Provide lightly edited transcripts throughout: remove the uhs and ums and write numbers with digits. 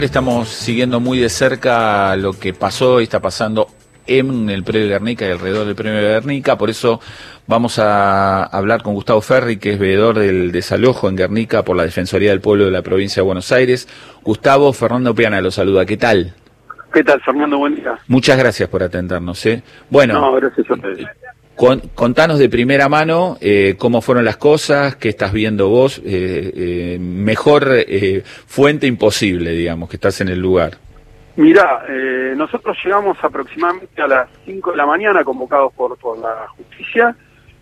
Estamos siguiendo muy de cerca lo que pasó y está pasando en el predio de Guernica y alrededor del predio de Guernica, por eso vamos a hablar con Gustavo Ferri, que es veedor del desalojo en Guernica por la Defensoría del Pueblo de la Provincia de Buenos Aires. Gustavo, Fernando Piana lo saluda, ¿qué tal? ¿Qué tal, Fernando? Buen día. Muchas gracias por atendernos. Bueno, no, gracias a ustedes. Contanos de primera mano cómo fueron las cosas, qué estás viendo vos, mejor fuente imposible, digamos, que estás en el lugar. Mirá, nosotros llegamos aproximadamente a las 5 de la mañana, convocados por la justicia,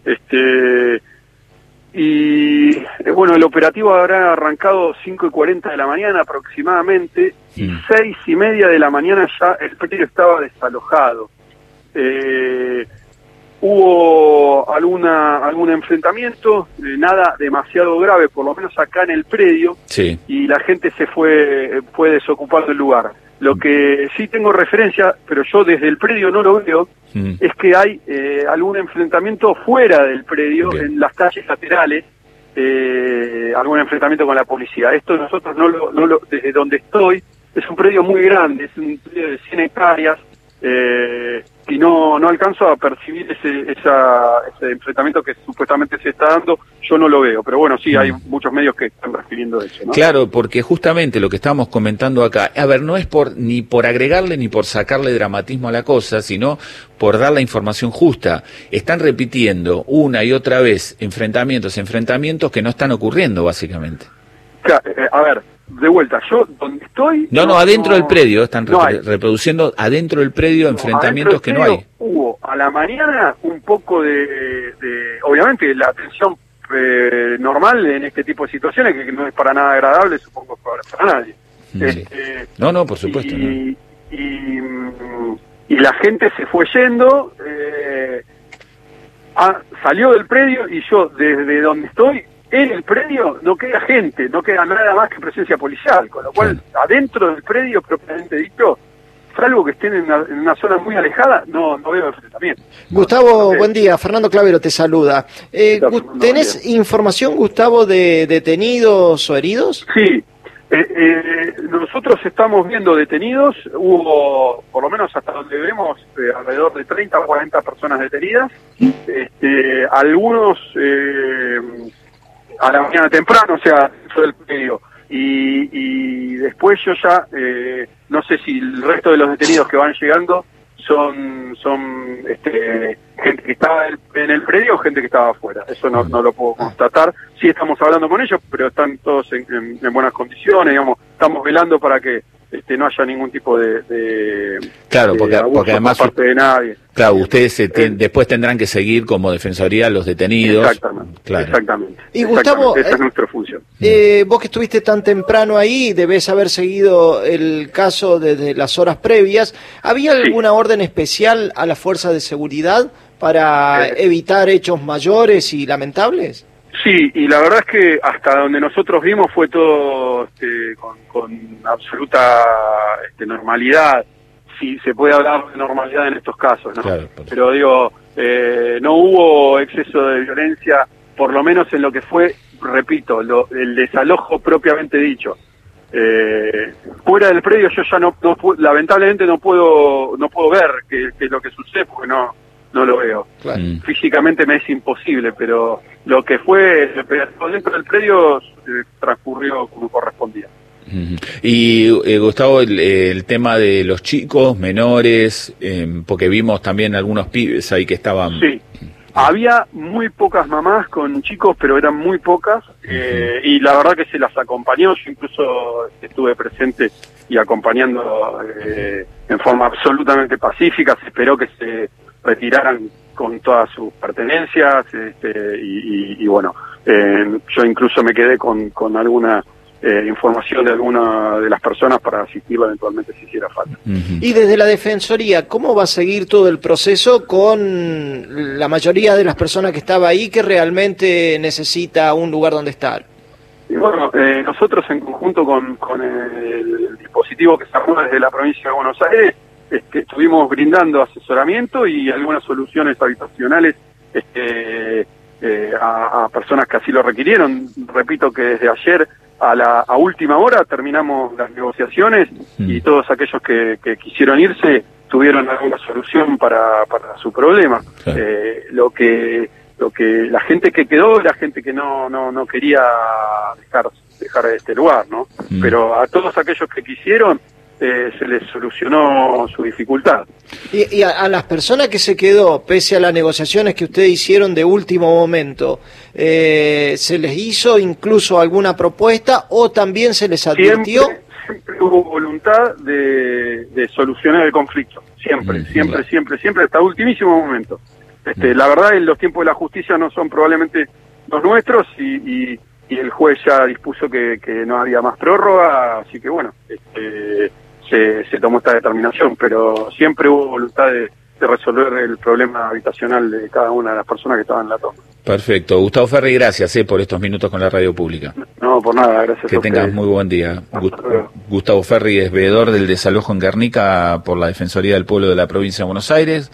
y bueno, el operativo habrá arrancado 5:40 de la mañana aproximadamente, y 6:30 de la mañana ya el predio estaba desalojado. Hubo algún enfrentamiento, nada demasiado grave, por lo menos acá en el predio, sí. Y la gente se fue desocupando el lugar. Lo que sí tengo referencia, pero yo desde el predio no lo veo, es que hay algún enfrentamiento fuera del predio, en las calles laterales, algún enfrentamiento con la policía. Esto nosotros desde donde estoy, es un predio muy grande, es un predio de 100 hectáreas, y no alcanzo a percibir ese enfrentamiento que supuestamente se está dando. Yo no lo veo, pero bueno, sí, hay muchos medios que están refiriendo eso, ¿no? Claro, porque justamente lo que estábamos comentando acá, a ver, no es ni por agregarle ni por sacarle dramatismo a la cosa, sino por dar la información justa. Están repitiendo una y otra vez enfrentamientos que no están ocurriendo, básicamente. Claro, a ver, de vuelta, yo donde estoy... No, adentro del predio, están reproduciendo adentro del predio enfrentamientos que no hay. Hubo a la mañana un poco de obviamente la atención normal en este tipo de situaciones, que no es para nada agradable, supongo, para nadie. Sí. No, por supuesto. Y la gente se fue yendo, salió del predio, y yo desde donde estoy, en el predio no queda gente, no queda nada más que presencia policial, con lo cual adentro del predio propiamente dicho, salvo que estén en una zona muy alejada, no veo enfrentamiento. Gustavo, buen día. Fernando Clavero te saluda. ¿Tenés información, Gustavo, de detenidos o heridos? Sí, nosotros estamos viendo detenidos. Hubo, por lo menos hasta donde vemos, alrededor de 30 o 40 personas detenidas. Algunos a la mañana temprano, o sea, dentro del predio. Y después yo ya no sé si el resto de los detenidos que van llegando son gente que estaba en el predio o gente que estaba afuera. Eso no lo puedo constatar. Sí estamos hablando con ellos, pero están todos en buenas condiciones, digamos. Estamos velando para que no haya ningún tipo de claro, porque además por parte de nadie. Claro, ustedes después tendrán que seguir como defensoría los detenidos. Exactamente, claro. Exactamente. Y Gustavo, esa es nuestra función. Vos que estuviste tan temprano ahí, debés haber seguido el caso desde las horas previas. ¿Había alguna orden especial a las fuerzas de seguridad para evitar hechos mayores y lamentables? Sí, y la verdad es que hasta donde nosotros vimos fue todo con absoluta normalidad, si se puede hablar de normalidad en estos casos, ¿no? Claro, pero digo, no hubo exceso de violencia, por lo menos en lo que fue, repito, el desalojo propiamente dicho. Fuera del predio yo ya lamentablemente no puedo ver qué es lo que sucede, porque no lo veo. Claro. Físicamente me es imposible, pero lo que fue dentro del predio transcurrió como correspondía. Y Gustavo, el tema de los chicos menores, porque vimos también algunos pibes ahí que estaban... Sí, había muy pocas mamás con chicos, pero eran muy pocas, y la verdad que se las acompañó. Yo incluso estuve presente y acompañando en forma absolutamente pacífica. Se esperó que se retiraran con todas sus pertenencias, y bueno, yo incluso me quedé con alguna información de alguna de las personas para asistirlo eventualmente si hiciera falta. Y desde la Defensoría, ¿cómo va a seguir todo el proceso con la mayoría de las personas que estaba ahí que realmente necesita un lugar donde estar? Y bueno, nosotros en conjunto con el dispositivo que se armó desde la provincia de Buenos Aires, estuvimos brindando asesoramiento y algunas soluciones habitacionales a personas que así lo requirieron. Repito que desde ayer a última hora terminamos las negociaciones y todos aquellos que quisieron irse tuvieron alguna solución para su problema. Claro. Lo que la gente que quedó, la gente que no quería dejar este lugar, ¿no? Pero a todos aquellos que quisieron se les solucionó su dificultad. Y a las personas que se quedó, pese a las negociaciones que ustedes hicieron de último momento, ¿se les hizo incluso alguna propuesta o también se les advirtió? Siempre hubo voluntad de solucionar el conflicto, siempre, hasta ultimísimo momento. La verdad, en los tiempos de la justicia no son probablemente los nuestros y el juez ya dispuso que no había más prórroga, así que bueno, se tomó esta determinación, pero siempre hubo voluntad de resolver el problema habitacional de cada una de las personas que estaban en la toma. Perfecto. Gustavo Ferri, gracias por estos minutos con la radio pública. No, por nada, gracias. Que tengas muy buen día. Gustavo Ferri es veedor del desalojo en Guernica por la Defensoría del Pueblo de la Provincia de Buenos Aires.